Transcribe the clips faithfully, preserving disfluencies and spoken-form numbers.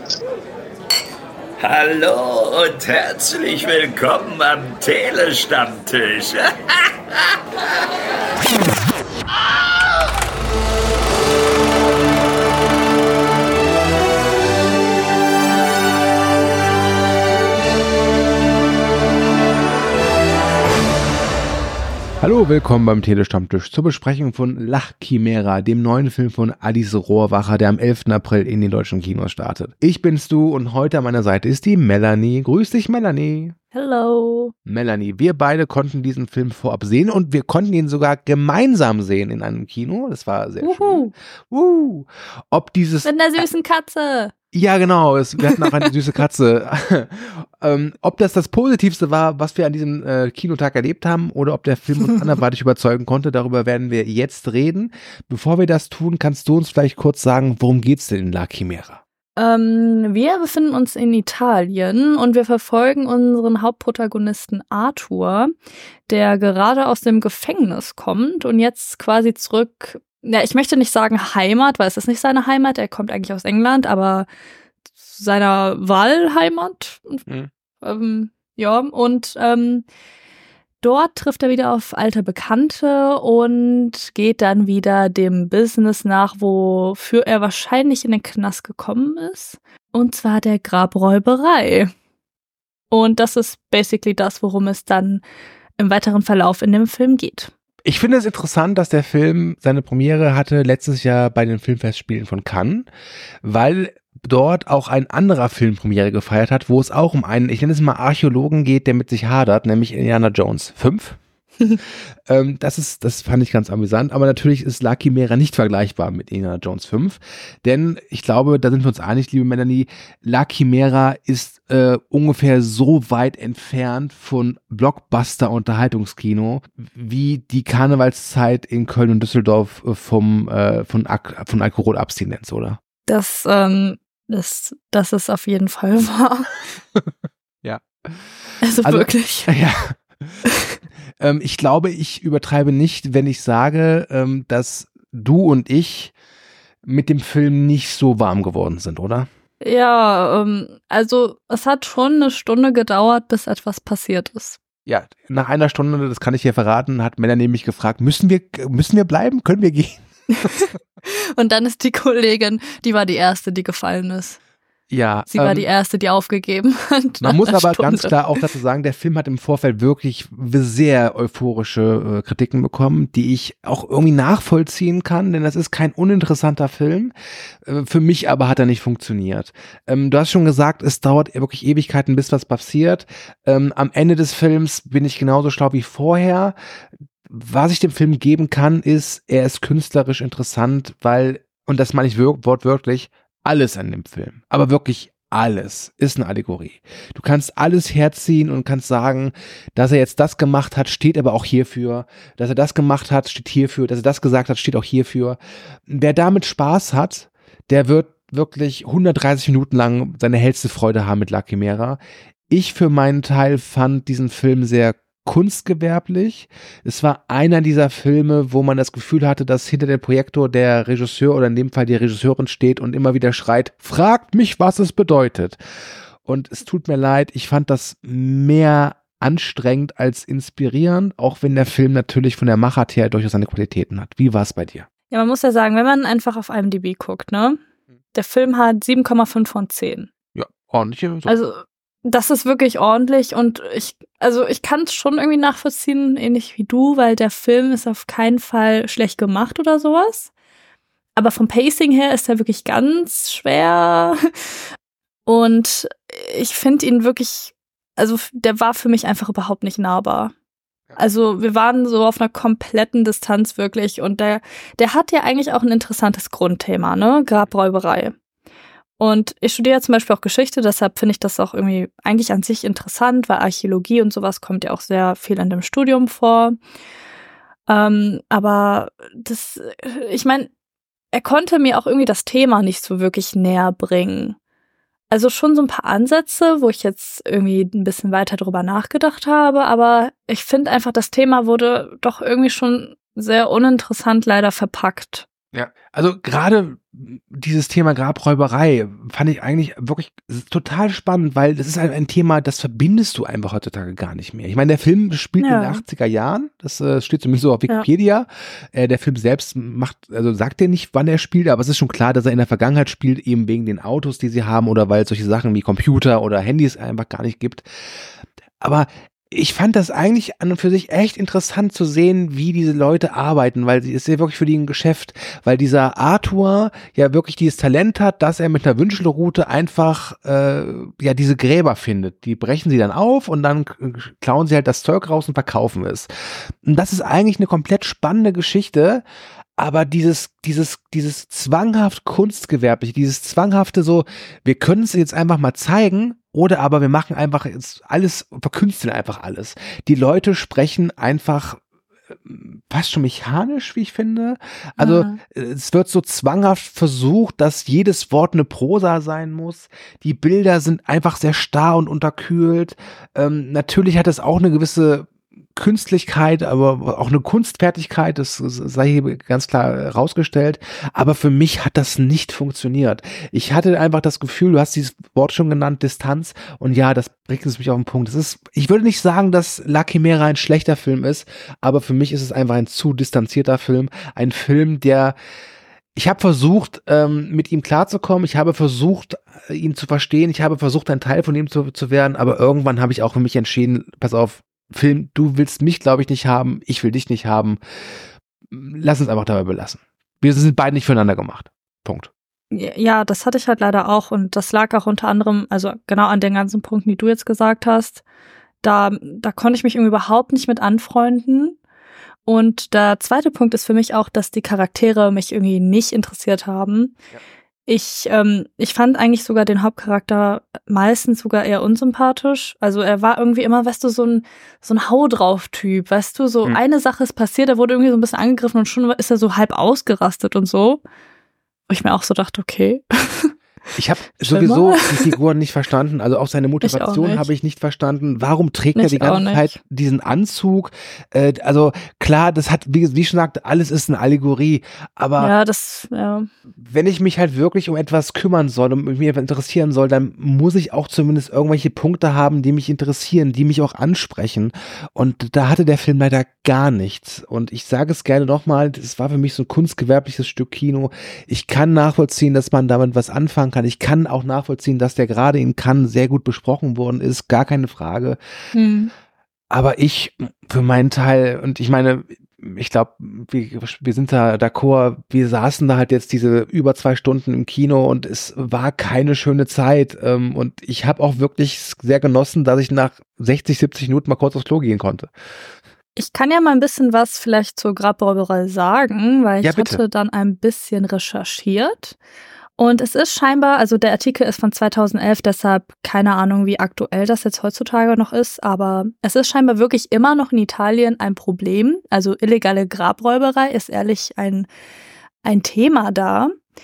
Hallo und herzlich willkommen am Telestammtisch. Hallo, willkommen beim Telestammtisch zur Besprechung von Lachchimära, dem neuen Film von Alice Rohrwacher, der am elften April in den deutschen Kinos startet. Ich bin's du und heute an meiner Seite ist die Melanie. Grüß dich, Melanie. Hello. Melanie, wir beide konnten diesen Film vorab sehen und wir konnten ihn sogar gemeinsam sehen in einem Kino. Das war sehr Uhu. schön. Uh. Ob dieses... Mit einer süßen Katze. Ja, genau. Es, wir hatten auch eine süße Katze. ähm, ob das das Positivste war, was wir an diesem äh, Kinotag erlebt haben, oder ob der Film uns anderweitig überzeugen konnte, darüber werden wir jetzt reden. Bevor wir das tun, kannst du uns vielleicht kurz sagen, worum geht's denn in Lachchimära? Ähm, wir befinden uns in Italien und wir verfolgen unseren Hauptprotagonisten Arthur, der gerade aus dem Gefängnis kommt und jetzt quasi zurück. Ja, ich möchte nicht sagen Heimat, weil es ist nicht seine Heimat. Er kommt eigentlich aus England, aber seiner Wahlheimat. Mhm. Ähm, ja, und ähm, dort trifft er wieder auf alte Bekannte und geht dann wieder dem Business nach, wofür er wahrscheinlich in den Knast gekommen ist. Und zwar der Grabräuberei. Und das ist basically das, worum es dann im weiteren Verlauf in dem Film geht. Ich finde es interessant, dass der Film seine Premiere hatte letztes Jahr bei den Filmfestspielen von Cannes, weil dort auch ein anderer Film Premiere gefeiert hat, wo es auch um einen, ich nenne es mal Archäologen geht, der mit sich hadert, nämlich Indiana Jones fünf. ähm, das ist, das fand ich ganz amüsant, aber natürlich ist Lachchimära nicht vergleichbar mit Indiana Jones fünf, denn ich glaube, da sind wir uns einig, liebe Melanie, Lachchimära ist äh, ungefähr so weit entfernt von Blockbuster-Unterhaltungskino wie die Karnevalszeit in Köln und Düsseldorf vom, äh, von, Ak- von Alkoholabstinenz, oder? Das, ähm, das, das ist auf jeden Fall wahr. Ja. Also, also wirklich. Ja. ähm, ich glaube, ich übertreibe nicht, wenn ich sage, ähm, dass du und ich mit dem Film nicht so warm geworden sind, oder? Ja, ähm, also es hat schon eine Stunde gedauert, bis etwas passiert ist. Ja, nach einer Stunde, das kann ich dir verraten, hat Melanie mich gefragt, müssen wir, müssen wir bleiben? Können wir gehen? Und dann ist die Kollegin, die war die Erste, die gefallen ist. Ja. Sie war ähm, die Erste, die aufgegeben hat. Man muss aber Stunde. ganz klar auch dazu sagen, der Film hat im Vorfeld wirklich sehr euphorische äh, Kritiken bekommen, die ich auch irgendwie nachvollziehen kann, denn das ist kein uninteressanter Film. Äh, für mich aber hat er nicht funktioniert. Ähm, du hast schon gesagt, es dauert wirklich Ewigkeiten, bis was passiert. Ähm, am Ende des Films bin ich genauso schlau wie vorher. Was ich dem Film geben kann, ist, er ist künstlerisch interessant, weil, und das meine ich wir- wortwörtlich, alles an dem Film, aber wirklich alles ist eine Allegorie. Du kannst alles herziehen und kannst sagen, dass er jetzt das gemacht hat, steht aber auch hierfür, dass er das gemacht hat, steht hierfür, dass er das gesagt hat, steht auch hierfür. Wer damit Spaß hat, der wird wirklich hundertdreißig Minuten lang seine hellste Freude haben mit Lachchimära. Ich für meinen Teil fand diesen Film sehr kunstgewerblich. Es war einer dieser Filme, wo man das Gefühl hatte, dass hinter dem Projektor der Regisseur oder in dem Fall die Regisseurin steht und immer wieder schreit, fragt mich, was es bedeutet. Und es tut mir leid, ich fand das mehr anstrengend als inspirierend, auch wenn der Film natürlich von der Machart her durchaus seine Qualitäten hat. Wie war es bei dir? Ja, man muss ja sagen, wenn man einfach auf IMDb guckt, ne? Der Film hat sieben Komma fünf von zehn. Ja, ordentlich. So. Also das ist wirklich ordentlich und ich, also ich kann es schon irgendwie nachvollziehen, ähnlich wie du, weil der Film ist auf keinen Fall schlecht gemacht oder sowas. Aber vom Pacing her ist er wirklich ganz schwer und ich finde ihn wirklich, also der war für mich einfach überhaupt nicht nahbar. Also wir waren so auf einer kompletten Distanz wirklich und der, der hat ja eigentlich auch ein interessantes Grundthema, ne? Grabräuberei. Und ich studiere zum Beispiel auch Geschichte, deshalb finde ich das auch irgendwie eigentlich an sich interessant, weil Archäologie und sowas kommt ja auch sehr viel in dem Studium vor. Ähm, aber das, ich meine, er konnte mir auch irgendwie das Thema nicht so wirklich näher bringen. Also schon so ein paar Ansätze, wo ich jetzt irgendwie ein bisschen weiter drüber nachgedacht habe, aber ich finde einfach, das Thema wurde doch irgendwie schon sehr uninteressant leider verpackt. Ja, also gerade dieses Thema Grabräuberei fand ich eigentlich wirklich total spannend, weil das ist halt ein Thema, das verbindest du einfach heutzutage gar nicht mehr. Ich meine, der Film spielt ja. in den achtziger Jahren, das äh, steht zumindest so auf Wikipedia. Ja. Äh, der Film selbst macht, also sagt er nicht, wann er spielt, aber es ist schon klar, dass er in der Vergangenheit spielt, eben wegen den Autos, die sie haben oder weil es solche Sachen wie Computer oder Handys einfach gar nicht gibt. Aber ich fand das eigentlich an und für sich echt interessant zu sehen, wie diese Leute arbeiten, weil sie ist ja wirklich für die ein Geschäft, weil dieser Arthur ja wirklich dieses Talent hat, dass er mit einer Wünschelrute einfach äh, ja diese Gräber findet. Die brechen sie dann auf und dann klauen sie halt das Zeug raus und verkaufen es. Und das ist eigentlich eine komplett spannende Geschichte. Aber dieses, dieses, dieses zwanghaft Kunstgewerbliche, dieses zwanghafte so, wir können es jetzt einfach mal zeigen, oder aber wir machen einfach jetzt alles, verkünsteln einfach alles. Die Leute sprechen einfach fast schon mechanisch, wie ich finde. Also ja. Es wird so zwanghaft versucht, dass jedes Wort eine Prosa sein muss. Die Bilder sind einfach sehr starr und unterkühlt. Ähm, natürlich hat es auch eine gewisse Künstlichkeit, aber auch eine Kunstfertigkeit, das sei hier ganz klar rausgestellt, aber für mich hat das nicht funktioniert. Ich hatte einfach das Gefühl, du hast dieses Wort schon genannt, Distanz, und ja, das bringt es mich auf den Punkt. Das ist, ich würde nicht sagen, dass La Chimera ein schlechter Film ist, aber für mich ist es einfach ein zu distanzierter Film, ein Film, der ich habe versucht, ähm, mit ihm klarzukommen, ich habe versucht, ihn zu verstehen, ich habe versucht, ein Teil von ihm zu, zu werden, aber irgendwann habe ich auch für mich entschieden, pass auf, Film, du willst mich, glaube ich, nicht haben, ich will dich nicht haben. Lass uns einfach dabei belassen. Wir sind beide nicht füreinander gemacht. Punkt. Ja, das hatte ich halt leider auch und das lag auch unter anderem, also genau an den ganzen Punkten, die du jetzt gesagt hast. Da, da konnte ich mich irgendwie überhaupt nicht mit anfreunden. Und der zweite Punkt ist für mich auch, dass die Charaktere mich irgendwie nicht interessiert haben. Ja. Ich, ähm, ich fand eigentlich sogar den Hauptcharakter meistens sogar eher unsympathisch. Also er war irgendwie immer, weißt du, so ein, so ein Hau drauf Typ, weißt du, so mhm. eine Sache ist passiert, er wurde irgendwie so ein bisschen angegriffen und schon ist er so halb ausgerastet und so. Wo ich mir auch so dachte, okay. Ich habe sowieso die Figuren nicht verstanden, also auch seine Motivation habe ich nicht verstanden. Warum trägt nicht er die ganze Zeit diesen Anzug? Äh, also klar, das hat, wie, wie schon gesagt, alles ist eine Allegorie, aber ja, das, ja. wenn ich mich halt wirklich um etwas kümmern soll und mich etwas interessieren soll, dann muss ich auch zumindest irgendwelche Punkte haben, die mich interessieren, die mich auch ansprechen, und da hatte der Film leider gar nichts, und ich sage es gerne nochmal, es war für mich so ein kunstgewerbliches Stück Kino. Ich kann nachvollziehen, dass man damit was anfangen kann. Ich kann auch nachvollziehen, dass der gerade in Cannes sehr gut besprochen worden ist, gar keine Frage. Hm. Aber ich, für meinen Teil, und ich meine, ich glaube, wir, wir sind da d'accord, wir saßen da halt jetzt diese über zwei Stunden im Kino und es war keine schöne Zeit. Und ich habe auch wirklich sehr genossen, dass ich nach sechzig, siebzig Minuten mal kurz aufs Klo gehen konnte. Ich kann ja mal ein bisschen was vielleicht zur Grabräuberei sagen, weil ich ja, hatte dann ein bisschen recherchiert. Und es ist scheinbar, also der Artikel ist von zweitausendelf, deshalb keine Ahnung, wie aktuell das jetzt heutzutage noch ist, aber es ist scheinbar wirklich immer noch in Italien ein Problem. Also illegale Grabräuberei ist ehrlich ein, ein Thema da.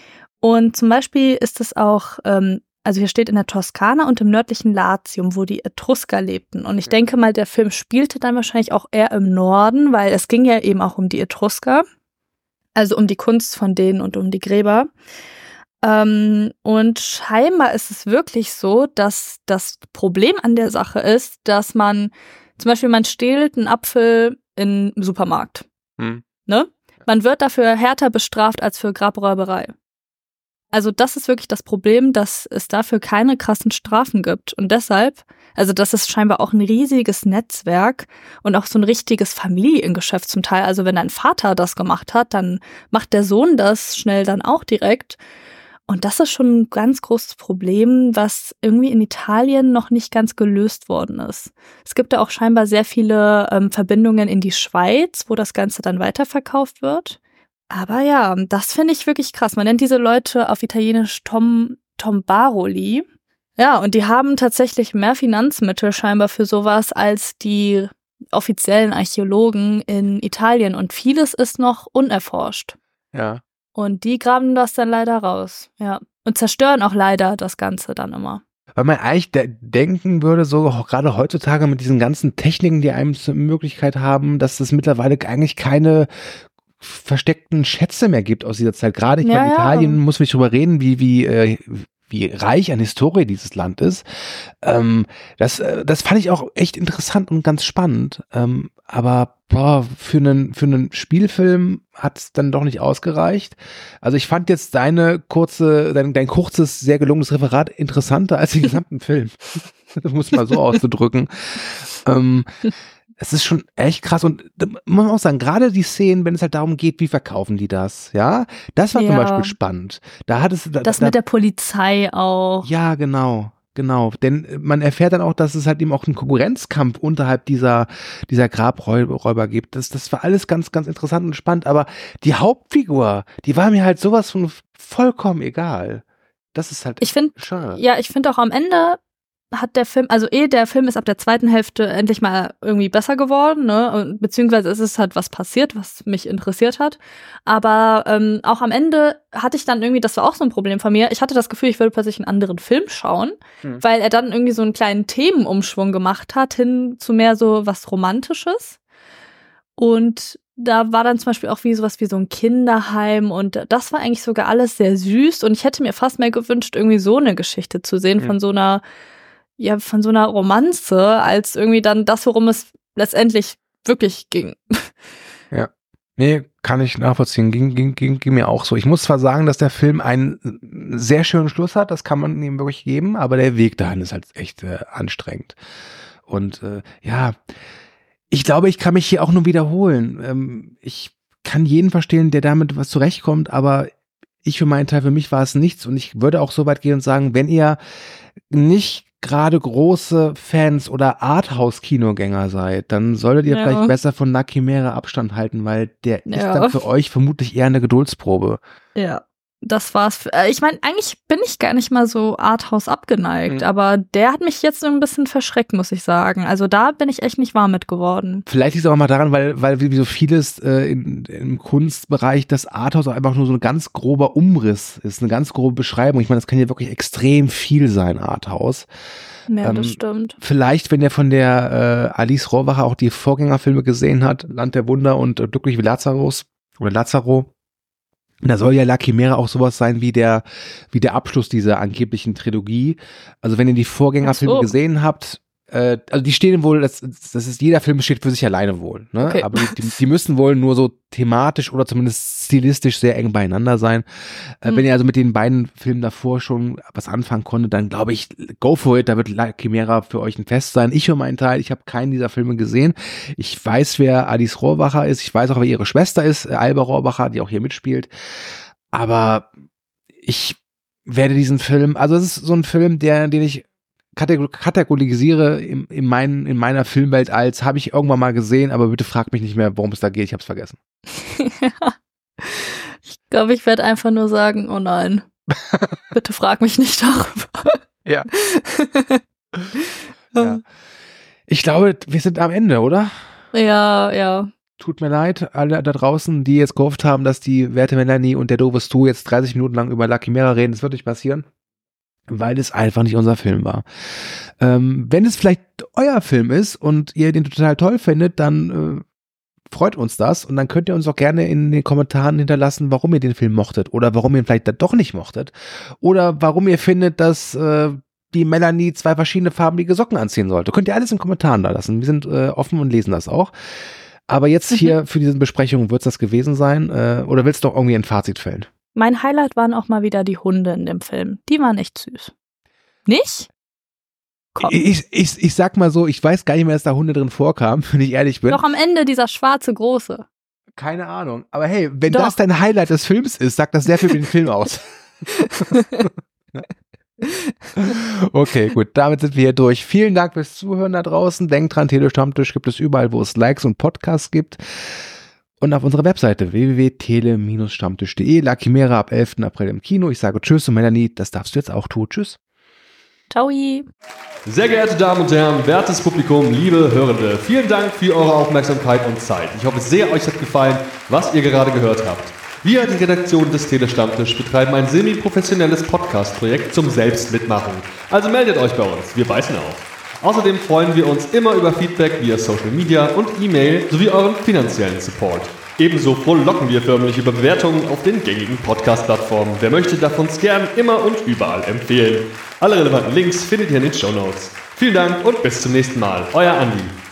Und zum Beispiel ist es auch, ähm, also hier steht in der Toskana und im nördlichen Latium, wo die Etrusker lebten. Und ich denke mal, der Film spielte dann wahrscheinlich auch eher im Norden, weil es ging ja eben auch um die Etrusker, also um die Kunst von denen und um die Gräber. Ähm, und scheinbar ist es wirklich so, dass das Problem an der Sache ist, dass man, zum Beispiel man stiehlt einen Apfel im Supermarkt. Hm. Ne? Man wird dafür härter bestraft als für Grabräuberei. Also das ist wirklich das Problem, dass es dafür keine krassen Strafen gibt. Und deshalb, also das ist scheinbar auch ein riesiges Netzwerk und auch so ein richtiges Familiengeschäft zum Teil. Also wenn dein Vater das gemacht hat, dann macht der Sohn das schnell dann auch direkt. Und das ist schon ein ganz großes Problem, was irgendwie in Italien noch nicht ganz gelöst worden ist. Es gibt da auch scheinbar sehr viele ähm, Verbindungen in die Schweiz, wo das Ganze dann weiterverkauft wird. Aber ja, das finde ich wirklich krass. Man nennt diese Leute auf Italienisch Tom, Tombaroli. Ja, und die haben tatsächlich mehr Finanzmittel scheinbar für sowas als die offiziellen Archäologen in Italien. Und vieles ist noch unerforscht. Ja. Und die graben das dann leider raus, ja. Und zerstören auch leider das Ganze dann immer. Weil man eigentlich de- denken würde, so auch gerade heutzutage mit diesen ganzen Techniken, die einem zur Möglichkeit haben, dass es mittlerweile eigentlich keine versteckten Schätze mehr gibt aus dieser Zeit. Gerade ich Ja, meine, ja. Italien muss man nicht drüber reden, wie, wie, äh, wie reich an Historie dieses Land ist. Ähm, das, äh, das fand ich auch echt interessant und ganz spannend. Ähm, aber boah, für einen, für einen Spielfilm hat es dann doch nicht ausgereicht. Also ich fand jetzt deine kurze, dein, dein kurzes, sehr gelungenes Referat interessanter als den gesamten Film. Das muss man so auszudrücken. Ähm, es ist schon echt krass und da muss man auch sagen, gerade die Szenen, wenn es halt darum geht, wie verkaufen die das, ja, das war Ja. zum Beispiel spannend. Da hat es, da, Das da, mit der Polizei auch. ja, genau, genau, denn man erfährt dann auch, dass es halt eben auch einen Konkurrenzkampf unterhalb dieser, dieser Grabräuber gibt. Das, das war alles ganz, ganz interessant und spannend, aber die Hauptfigur, die war mir halt sowas von vollkommen egal. Das ist halt Ich finde, schade. ja, ich finde auch am Ende hat der Film, also eh, der Film ist ab der zweiten Hälfte endlich mal irgendwie besser geworden, ne? Und beziehungsweise ist es halt was passiert, was mich interessiert hat. Aber ähm, auch am Ende hatte ich dann irgendwie, das war auch so ein Problem von mir, ich hatte das Gefühl, ich würde plötzlich einen anderen Film schauen, Hm. weil er dann irgendwie so einen kleinen Themenumschwung gemacht hat, hin zu mehr so was Romantisches. Und da war dann zum Beispiel auch wie sowas wie so ein Kinderheim und das war eigentlich sogar alles sehr süß und ich hätte mir fast mehr gewünscht, irgendwie so eine Geschichte zu sehen Hm. von so einer ja, von so einer Romanze, als irgendwie dann das, worum es letztendlich wirklich ging. Ja. Nee, kann ich nachvollziehen. Ging, ging, ging, ging mir auch so. Ich muss zwar sagen, dass der Film einen sehr schönen Schluss hat, das kann man ihm wirklich geben, aber der Weg dahin ist halt echt äh, anstrengend. Und äh, ja, ich glaube, ich kann mich hier auch nur wiederholen. Ähm, ich kann jeden verstehen, der damit was zurechtkommt, aber ich für meinen Teil, für mich war es nichts und ich würde auch so weit gehen und sagen, wenn ihr nicht gerade große Fans oder Arthouse-Kinogänger seid, dann solltet ihr Ja. vielleicht besser von La Chimera Abstand halten, weil der ist Ja. dann für euch vermutlich eher eine Geduldsprobe. Ja, das war's. Für, äh, ich meine, eigentlich bin ich gar nicht mal so Arthouse abgeneigt, Mhm. aber der hat mich jetzt so ein bisschen verschreckt, muss ich sagen. Also da bin ich echt nicht warm mit geworden. Vielleicht liegt es auch mal daran, weil, weil wie so vieles äh, in, im Kunstbereich das Arthouse auch einfach nur so ein ganz grober Umriss ist, eine ganz grobe Beschreibung. Ich meine, das kann ja wirklich extrem viel sein, Arthouse. Ja, das Ähm, stimmt. Vielleicht, wenn ihr von der äh, Alice Rohrwacher auch die Vorgängerfilme gesehen hat, Land der Wunder und äh, Glücklich wie Lazarus oder Lazaro, da soll ja La Chimera auch sowas sein wie der, wie der Abschluss dieser angeblichen Trilogie. Also wenn ihr die Vorgängerfilme Ach so. gesehen habt, äh, also die stehen wohl, das, das ist, jeder Film steht für sich alleine wohl, ne? Okay. Aber die, die, die müssen wohl nur so thematisch oder zumindest stilistisch sehr eng beieinander sein. Äh, Mhm. Wenn ihr also mit den beiden Filmen davor schon was anfangen konntet, dann glaube ich, go for it, da wird La Chimera für euch ein Fest sein. Ich für meinen Teil, ich habe keinen dieser Filme gesehen. Ich weiß, wer Alice Rohrwacher ist, ich weiß auch, wer ihre Schwester ist, äh, Alba Rohrwacher, die auch hier mitspielt. Aber ich werde diesen Film, also es ist so ein Film, der, den ich kategor- kategorisiere in, in, mein, in meiner Filmwelt als, habe ich irgendwann mal gesehen, aber bitte frag mich nicht mehr, worum es da geht, ich habe es vergessen. Ich glaube, ich werde einfach nur sagen, oh nein, bitte frag mich nicht darüber. Ja. Ja. Ich glaube, wir sind am Ende, oder? Ja, ja. Tut mir leid, alle da draußen, die jetzt gehofft haben, dass die werte Melanie und der doofe Stu jetzt dreißig Minuten lang über La Chimera reden. Das wird nicht passieren, weil es einfach nicht unser Film war. Ähm, wenn es vielleicht euer Film ist und ihr den total toll findet, dann äh, freut uns das und dann könnt ihr uns auch gerne in den Kommentaren hinterlassen, warum ihr den Film mochtet oder warum ihr ihn vielleicht dann doch nicht mochtet oder warum ihr findet, dass äh, die Melanie zwei verschiedene farbige Socken anziehen sollte. Könnt ihr alles in den Kommentaren da lassen. Wir sind äh, offen und lesen das auch. Aber jetzt hier für diese Besprechung wird es das gewesen sein. Äh, oder willst du doch irgendwie ein Fazit fällen? Mein Highlight waren auch mal wieder die Hunde in dem Film. Die waren echt süß. Nicht? Komm. Ich, ich, ich sag mal so, ich weiß gar nicht mehr, dass da Hunde drin vorkamen, wenn ich ehrlich bin. Doch am Ende dieser schwarze Große. Keine Ahnung. Aber hey, wenn Doch. das dein Highlight des Films ist, sagt das sehr viel über den Film aus. Okay, gut, damit sind wir hier durch. Vielen Dank fürs Zuhören da draußen. Denkt dran, Telestammtisch gibt es überall, wo es Likes und Podcasts gibt. Und auf unserer Webseite w w w punkt tele Bindestrich stammtisch punkt de. La Chimera ab elften April im Kino. Ich sage Tschüss und Melanie, das darfst du jetzt auch tun. Tschüss. Ciao. Sehr geehrte Damen und Herren, wertes Publikum, liebe Hörende, vielen Dank für eure Aufmerksamkeit und Zeit. Ich hoffe sehr, euch hat gefallen, was ihr gerade gehört habt. Wir, die Redaktion des Telestammtisch, betreiben ein semi-professionelles Podcast-Projekt zum Selbstmitmachen. Also meldet euch bei uns, wir beißen auf. Außerdem freuen wir uns immer über Feedback via Social Media und E-Mail sowie euren finanziellen Support. Ebenso frohlocken wir förmlich über Bewertungen auf den gängigen Podcast-Plattformen. Wer möchte, darf uns gern immer und überall empfehlen. Alle relevanten Links findet ihr in den Shownotes. Vielen Dank und bis zum nächsten Mal. Euer Andi.